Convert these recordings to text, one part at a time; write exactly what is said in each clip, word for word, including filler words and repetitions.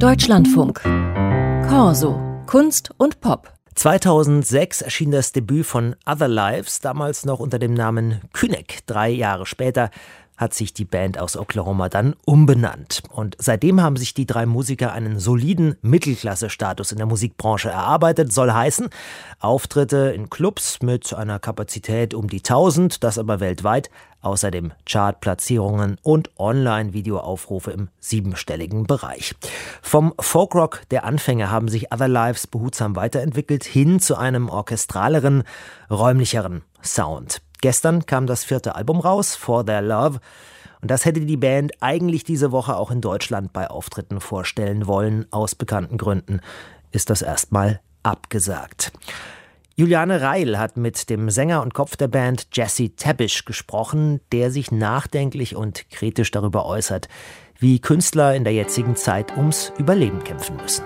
Deutschlandfunk. Corso. Kunst und Pop. zweitausendsechs erschien das Debüt von Other Lives, damals noch unter dem Namen Kynek. Drei Jahre später hat sich die Band aus Oklahoma dann umbenannt. Und seitdem haben sich die drei Musiker einen soliden Mittelklasse-Status in der Musikbranche erarbeitet. Soll heißen, Auftritte in Clubs mit einer Kapazität um die tausend, das aber weltweit. Außerdem Chartplatzierungen und Online-Videoaufrufe im siebenstelligen Bereich. Vom Folkrock der Anfänge haben sich Other Lives behutsam weiterentwickelt hin zu einem orchestraleren, räumlicheren Sound. Gestern kam das vierte Album raus, For Their Love. Und das hätte die Band eigentlich diese Woche auch in Deutschland bei Auftritten vorstellen wollen. Aus bekannten Gründen ist das erstmal abgesagt. Juliane Reil hat mit dem Sänger und Kopf der Band Jesse Tabish gesprochen, der sich nachdenklich und kritisch darüber äußert, wie Künstler in der jetzigen Zeit ums Überleben kämpfen müssen.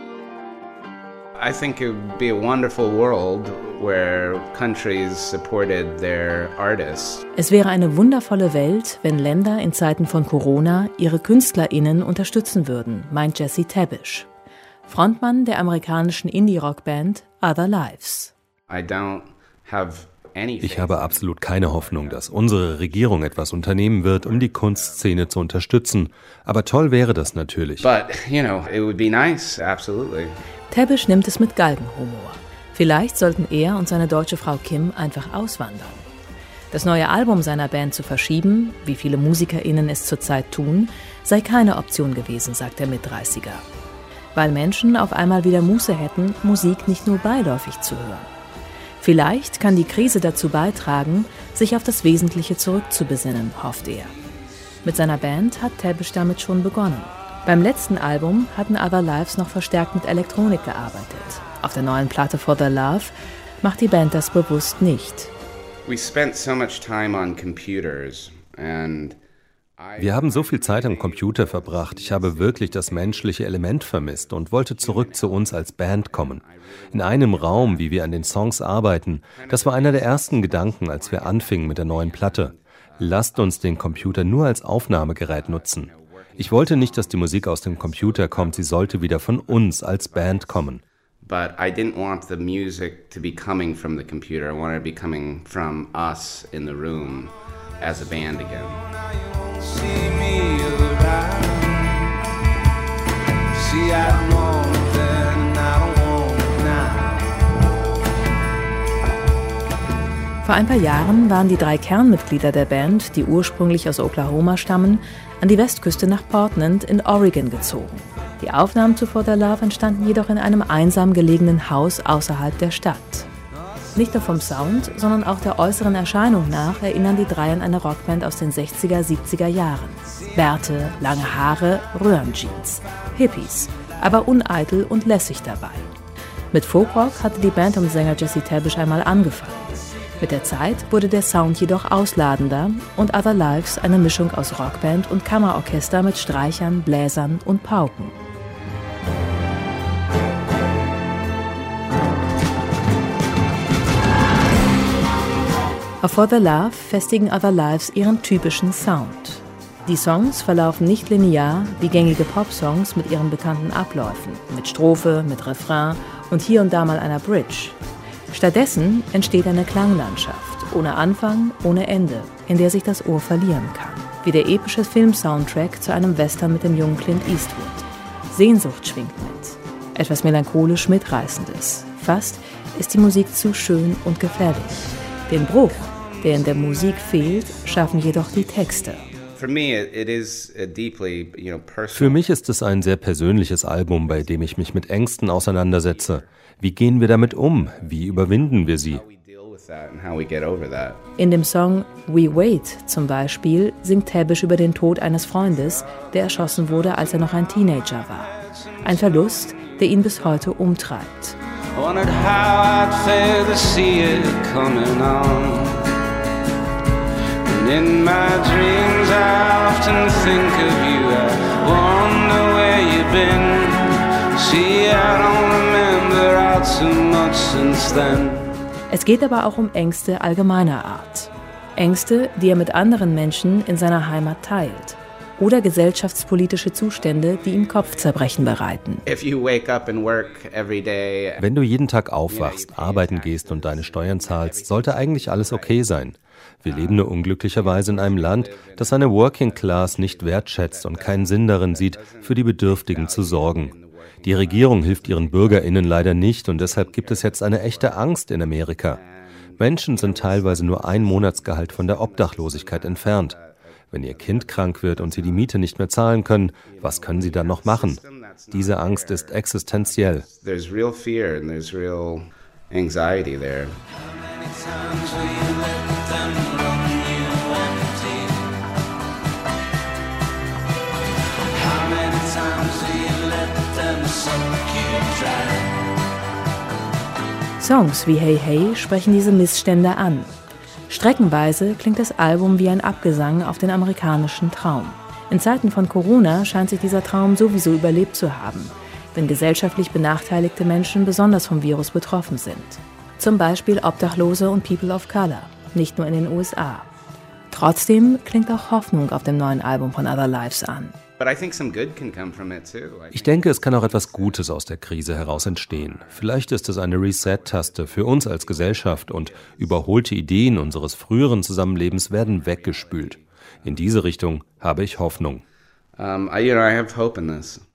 I think it would be a wonderful world where countries supported their artists. Es wäre eine wundervolle Welt, wenn Länder in Zeiten von Corona ihre KünstlerInnen unterstützen würden, meint Jesse Tabish, Frontmann der amerikanischen Indie-Rock-Band Other Lives. I don't have Ich habe absolut keine Hoffnung, dass unsere Regierung etwas unternehmen wird, um die Kunstszene zu unterstützen. Aber toll wäre das natürlich. But, you know, it would be nice, absolutely. Tabish nimmt es mit Galgenhumor. Vielleicht sollten er und seine deutsche Frau Kim einfach auswandern. Das neue Album seiner Band zu verschieben, wie viele MusikerInnen es zurzeit tun, sei keine Option gewesen, sagt der Mitdreißiger. Weil Menschen auf einmal wieder Muße hätten, Musik nicht nur beiläufig zu hören. Vielleicht kann die Krise dazu beitragen, sich auf das Wesentliche zurückzubesinnen, hofft er. Mit seiner Band hat Tabish damit schon begonnen. Beim letzten Album hatten Other Lives noch verstärkt mit Elektronik gearbeitet. Auf der neuen Platte For Their Love macht die Band das bewusst nicht. We spent so much time on computers and Wir haben so viel Zeit am Computer verbracht. Ich habe wirklich das menschliche Element vermisst und wollte zurück zu uns als Band kommen. In einem Raum, wie wir an den Songs arbeiten. Das war einer der ersten Gedanken, als wir anfingen mit der neuen Platte. Lasst uns den Computer nur als Aufnahmegerät nutzen. Ich wollte nicht, dass die Musik aus dem Computer kommt, sie sollte wieder von uns als Band kommen. But I didn't want the music to be coming from the computer. I wanted it to be coming from us in the room as a band again. See me around. See, I don't want it then, and I don't want it now. Vor ein paar Jahren waren die drei Kernmitglieder der Band, die ursprünglich aus Oklahoma stammen, an die Westküste nach Portland in Oregon gezogen. Die Aufnahmen zu For Their Love entstanden jedoch in einem einsam gelegenen Haus außerhalb der Stadt. Nicht nur vom Sound, sondern auch der äußeren Erscheinung nach erinnern die drei an eine Rockband aus den sechziger, siebziger Jahren. Bärte, lange Haare, Röhrenjeans, Hippies, aber uneitel und lässig dabei. Mit Folkrock hatte die Band um Sänger Jesse Tabish einmal angefangen. Mit der Zeit wurde der Sound jedoch ausladender und Other Lives eine Mischung aus Rockband und Kammerorchester mit Streichern, Bläsern und Pauken. Auf For Their Love festigen Other Lives ihren typischen Sound. Die Songs verlaufen nicht linear wie gängige Popsongs mit ihren bekannten Abläufen, mit Strophe, mit Refrain und hier und da mal einer Bridge. Stattdessen entsteht eine Klanglandschaft, ohne Anfang, ohne Ende, in der sich das Ohr verlieren kann. Wie der epische Film-Soundtrack zu einem Western mit dem jungen Clint Eastwood. Sehnsucht schwingt mit. Etwas melancholisch Mitreißendes. Fast ist die Musik zu schön und gefährlich. Den Bruch, der in der Musik fehlt, schaffen jedoch die Texte. Für mich ist es ein sehr persönliches Album, bei dem ich mich mit Ängsten auseinandersetze. Wie gehen wir damit um? Wie überwinden wir sie? In dem Song We Wait zum Beispiel singt Tabish über den Tod eines Freundes, der erschossen wurde, als er noch ein Teenager war. Ein Verlust, der ihn bis heute umtreibt. I wondered how I'd fare to see it coming on. And in my dreams I often think of you. I wonder where you've been. See, I don't remember all too much since then. Es geht aber auch um Ängste allgemeiner Art. Ängste, die er mit anderen Menschen in seiner Heimat teilt. oder gesellschaftspolitische Zustände, die ihm Kopfzerbrechen bereiten. Wenn du jeden Tag aufwachst, arbeiten gehst und deine Steuern zahlst, sollte eigentlich alles okay sein. Wir leben nur unglücklicherweise in einem Land, das seine Working Class nicht wertschätzt und keinen Sinn darin sieht, für die Bedürftigen zu sorgen. Die Regierung hilft ihren BürgerInnen leider nicht und deshalb gibt es jetzt eine echte Angst in Amerika. Menschen sind teilweise nur ein Monatsgehalt von der Obdachlosigkeit entfernt. Wenn ihr Kind krank wird und sie die Miete nicht mehr zahlen können, was können sie dann noch machen? Diese Angst ist existenziell. There's real fear and there's real anxiety there. Songs wie Hey Hey sprechen diese Missstände an. Streckenweise klingt das Album wie ein Abgesang auf den amerikanischen Traum. In Zeiten von Corona scheint sich dieser Traum sowieso überlebt zu haben, wenn gesellschaftlich benachteiligte Menschen besonders vom Virus betroffen sind. Zum Beispiel Obdachlose und People of Color, nicht nur in den U S A. Trotzdem klingt auch Hoffnung auf dem neuen Album von Other Lives an. Ich denke, es kann auch etwas Gutes aus der Krise heraus entstehen. Vielleicht ist es eine Reset-Taste für uns als Gesellschaft und überholte Ideen unseres früheren Zusammenlebens werden weggespült. In diese Richtung habe ich Hoffnung. Um, I, you know, I have hope in this.